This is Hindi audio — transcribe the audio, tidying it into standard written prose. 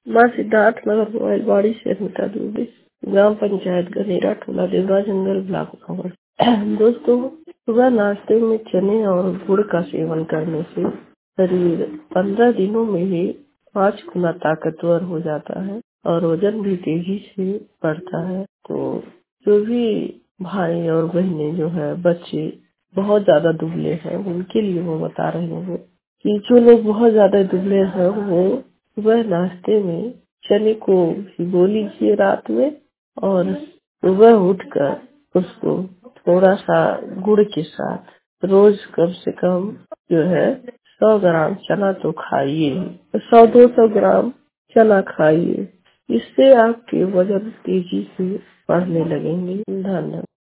मां सिद्धार्थ नगर मोबाइलवाड़ी से अमिता दूबे, ग्राम पंचायत गनेरा, टोला देवरा जंगल, ब्लॉक खबर। दोस्तों, सुबह नाश्ते में चने और गुड़ का सेवन करने से शरीर 15 दिनों में ही 5 गुना ताकतवर हो जाता है और वजन भी तेजी से बढ़ता है। तो जो भी भाई और बहनें जो है, बच्चे बहुत ज्यादा दुबले हैं, उनके लिए वो बता रहे हैं कि जो लोग बहुत ज्यादा दुबले हैं वो सुबह नाश्ते में चने को भिगो लीजिए रात में, और सुबह उठकर उसको थोड़ा सा गुड़ के साथ रोज कम से कम जो है 100 ग्राम चना तो खाइए, 100-200 ग्राम चना खाइए। इससे आपके वजन तेजी से बढ़ने लगेंगे। धन्यवाद।